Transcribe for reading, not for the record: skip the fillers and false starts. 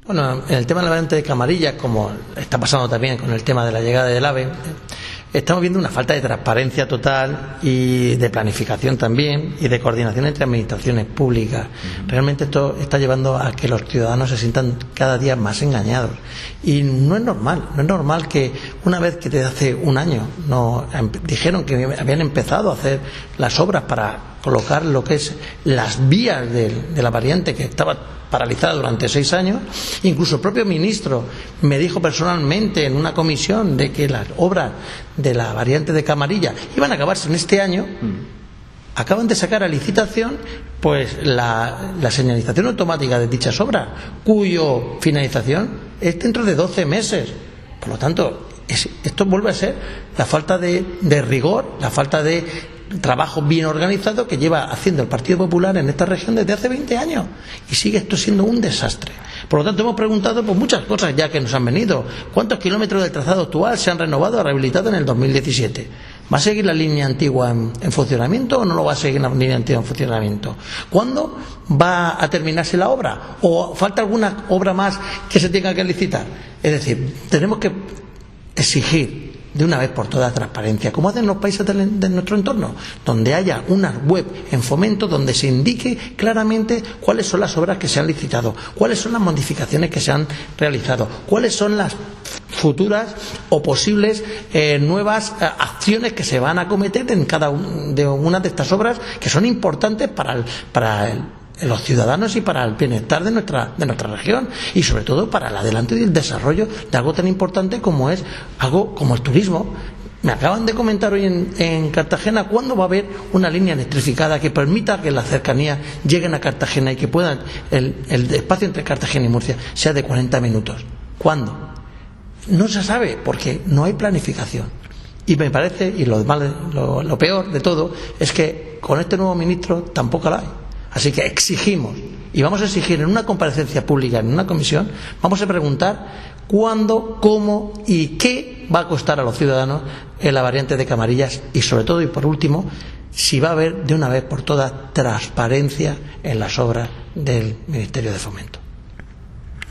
Bueno, en el tema de la variante de Camarillas, como está pasando también con el tema de la llegada del AVE, estamos viendo una falta de transparencia total y de planificación también y de coordinación entre administraciones públicas. Realmente esto está llevando a que los ciudadanos se sientan cada día más engañados. Y no es normal que una vez que desde hace un año nos dijeron que habían empezado a hacer las obras para colocar lo que es las vías de la variante que estaba paralizada durante 6 años. Incluso el propio ministro me dijo personalmente en una comisión de que las obras de la variante de Camarilla iban a acabarse en este año. Acaban de sacar a licitación pues la señalización automática de dichas obras, cuyo finalización es dentro de 12 meses. Por lo tanto, esto vuelve a ser la falta de rigor, la falta de trabajo bien organizado que lleva haciendo el Partido Popular en esta región desde hace 20 años y sigue esto siendo un desastre. Por lo tanto, hemos preguntado por muchas cosas ya que nos han venido. ¿Cuántos kilómetros del trazado actual se han renovado o rehabilitado en el 2017? ¿Va a seguir la línea antigua en funcionamiento o no lo va a seguir la línea antigua en funcionamiento? ¿Cuándo va a terminarse la obra? ¿O falta alguna obra más que se tenga que licitar? Es decir, tenemos que exigir de una vez por todas transparencia, como hacen los países de nuestro entorno, donde haya una web en Fomento donde se indique claramente cuáles son las obras que se han licitado, cuáles son las modificaciones que se han realizado, cuáles son las futuras o posibles nuevas acciones que se van a cometer en cada una de estas obras que son importantes para los ciudadanos y para el bienestar de nuestra región y sobre todo para el adelanto y el desarrollo de algo tan importante como es algo como el turismo. Me acaban de comentar hoy en Cartagena cuándo va a haber una línea electrificada que permita que las cercanías lleguen a Cartagena y que puedan el espacio entre Cartagena y Murcia sea de 40 minutos. ¿Cuándo? No se sabe porque no hay planificación. Y me parece, y lo peor de todo, es que con este nuevo ministro tampoco la hay. Así que exigimos, y vamos a exigir en una comparecencia pública, en una comisión, vamos a preguntar cuándo, cómo y qué va a costar a los ciudadanos en la variante de Camarillas y sobre todo y por último, si va a haber de una vez por todas transparencia en las obras del Ministerio de Fomento.